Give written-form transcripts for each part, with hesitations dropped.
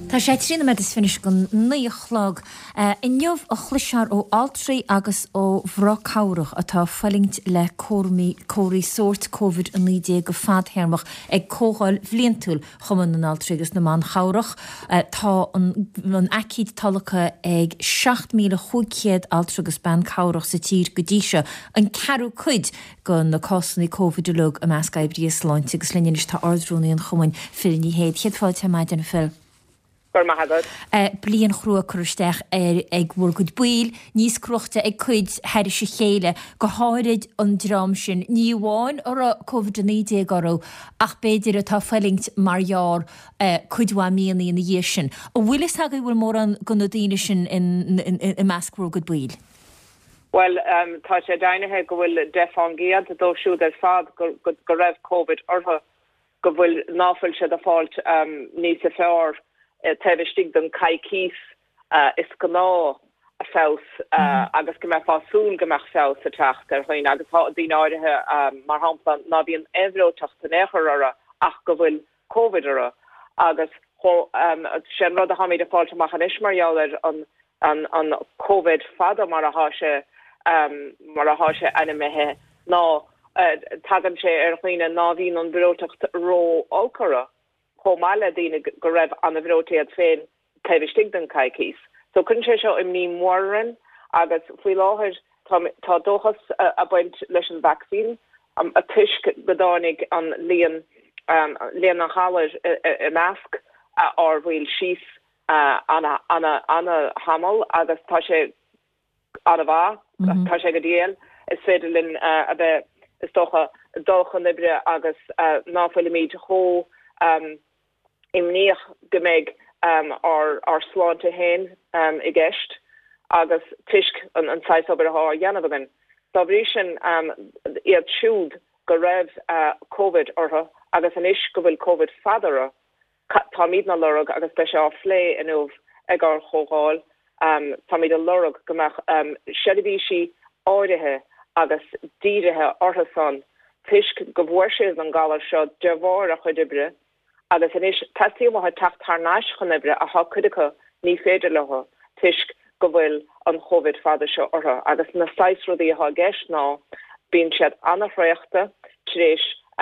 Tá sé trína me is finis go nuochlog inneomh a chluisear ó altraí agus ó bhrácáireach atá foilingt le cóirí sórt COVID a nídé go fadhéirmach ag cóáil bhliantúil chuman an altraí agus na man cháireach tá an acíd talacha ag 7,500 altra agus ban cáireach sa tír go díise an cearú cuid go na cósanna COVID-lug a meascaib bríos láinte agus leis tá ardrúnaí an chumain filní héad cheadfáil te maid an fil. Blian chrua chuisteach ag bhfuil go buil, níos cruachta ag chuid heir se chéile go háirid an drám sin ní bháin ar a COVID-19 goró ach beidir atá fellingt marhear chuidhá míanaí na dhé sin. A bhfuil is aga bhfuil mór an go na daine sin i meascrú go buil? Well, tá sé dainethe go bhfuil defangéad a dóisiúd ar fad go raibh COVID ortha go bhfuil náfuil se a fáilt níos a fearr tevistig den caicís is gná a fás agus go me fásúl gomeach fás a techt ar chuoin agus dín áirithe mar hampla ná bhíon ehróteach an échar ach go bhfuil COVID agus sin rud a haid a fáilte amach an ismarheall an COVID fada mar a háise animethe ná tagan sé ar chuoine ná bhíon an bhróteach ró ácara Máile dína go raibh an a bhrótéad féin taobhstig den caicís. So chun sé seo im ní mórin agus faoi láthir tá dóchas a baint leis an vaccín a tuisc godánig an líon an chair i measc ar bhfuil síos anna hamal agus tá sé an bhá tá sé go díal is féidir linn a bheith is dócha libre agus náfuil míid thó imníoch gomeig ar sláinte hain I gceist agus tuisc an sais obair a dhéanamhagan. Tá bhrí sin iad siúd go raibh COVID ortha agus an isis go bhfuil COVID fadara tá míad na lorug agus be se á phlé inmh ag ar chógáil tá míad a lorug gomeach seadbhísí áirithe agus díirithe ortha san tuisc go bhhuair siad an galar seo de bhar a chuid ibre agus inis testí mo tacht tar náis chunibre a ha cuidecha ní féidir leha tuisc go bhfuil an COVID fada seo ortha agus na sais rudí a gceist ná bíonn siad annachréachta tréis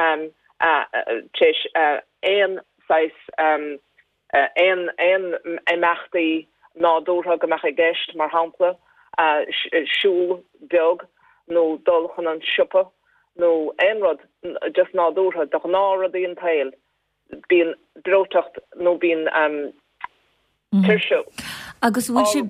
éon sais éon imachtaí ná dúrtha gomeach a gceist mar hampla siúl beag nó dulchan an siúpa nó éonrad just ná dúrtha do ná rudí an tail bíon bróteacht nó bíon tuirseo. Agus bhfuil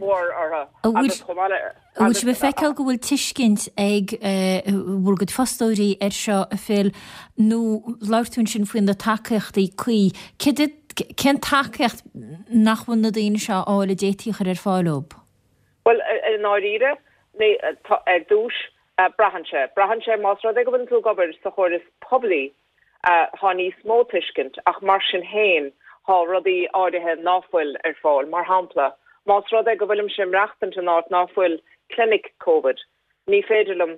be feiceáil go bhfuil tuiscint ag bhfuil go fostóirí ar seo a fil nó láirtún sin faoin na takeachtaí cuí. Cén takeacht nachhain na daoine seo ála détíochar ar fáilób? Well, in áíre ag dúis brahanse más rud ag go bhain tú gobar sa chóir is poblí há níos mó tuiscint ach mar sin héin há rudaí áirithe náfuil ar fáil mar hampla. Más rud ag go bhfuilm sin reachtainta náfuil clinic COVID. Ní féidirlum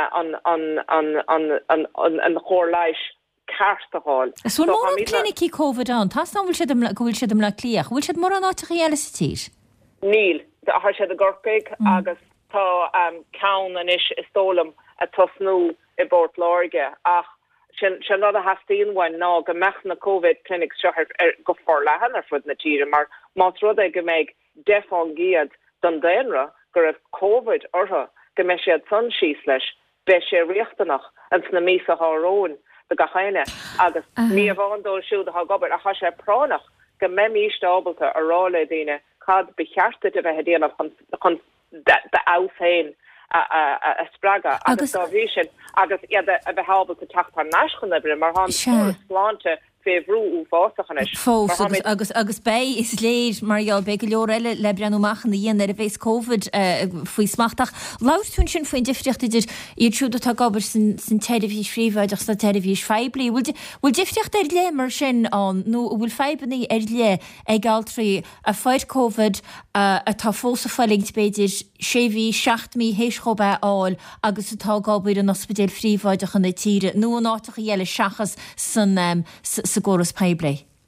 an chóir leis ceart a háil. So mór an clinicí COVID an, tá bhfuil siad am le clíoch, bhfuil siad mór an áiticha eile sa tír? Níl, a th siad a gorcaig agus tá ceann an is tólam a tosnú I Bort Láirge ach sin rud a hastíonhain ná go meach na COVID clinics seo go fór lehan ar fud na tíre mar más rud ag go méid defangéad don daonra go raibh COVID ortha go mé siad san síos leis be sé riachtanach an sna mís a háróin de gachaine agus ní a bháin dul siúd a gobar a cha sé pránach go mé míiste ábalta a rála daine cad becheartta a bheith déanamh chun de áfhéin a spraga agus dá sin agus iad a bheith hábal a tachttar náischan ibre mar han sláinte féhrú fásachanis. Fós agus bé is léir marall be go leor eile le breanúach na dhéana ar a bhééis COVID faoi smachtach. Láirtún sin faoin difteocht idir iad siúd atá gobar san teirihís fríomhaideach sa teirihís feibli. Bhfuil difteocht ar le mar sin an nó bhfuil feibannaí ar le ag altraí a fáid COVID atá fósa fálingt beidir 7,000 héischoba áil agus atá gábair an ospidéal fríomhaideach an na tíre nó an áiteach a dhéile seachas san sa góras peibli.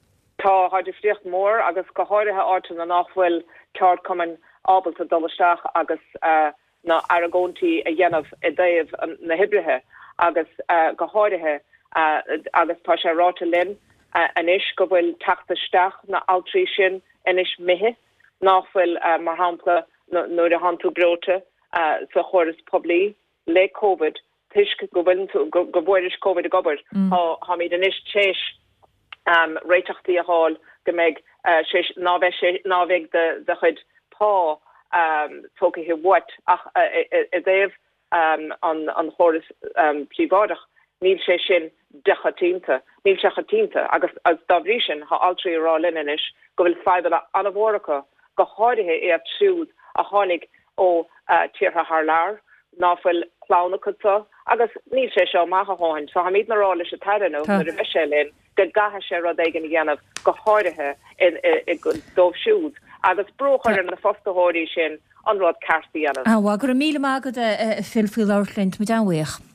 Tá hard friocht mór agus go háirithe átain an nachhfuil ceart cuman ábal a dolasteach agus na Aragóntí a dhéanamh I dtaobh na hibrithe agus go háirithe agus tá sé ráta linn anis go bhfuil tachtasteach na altrí sin inis mithe nachhfuil mar hampla nuair a hanú brote sa choras poblí le COVID tuisce go bhfuiris COVID a gobar ha míid anis téis réiteachtaí a háil go méid návig de chud pá tóca hi wat ach I dtaobh an choras príbádach níl sé sin dechatínta agus dábhrí sin ha altrí rá linis go bhfuil feibal an bhóracha go háirithe é trúd a tháinig ó tíortha th lear náfuil chlána chutá agus níl sé seo maithe háin, so ha míad na rála se taranú na a bheith sé linn go gathe sé rud éigen dhéanamh go háirithe I go dómh siúd agus brochar an na fostathóirí sin an rud cartaí anamh. Gur a míle mágad a fillfuil áirlint mu dáhaoch.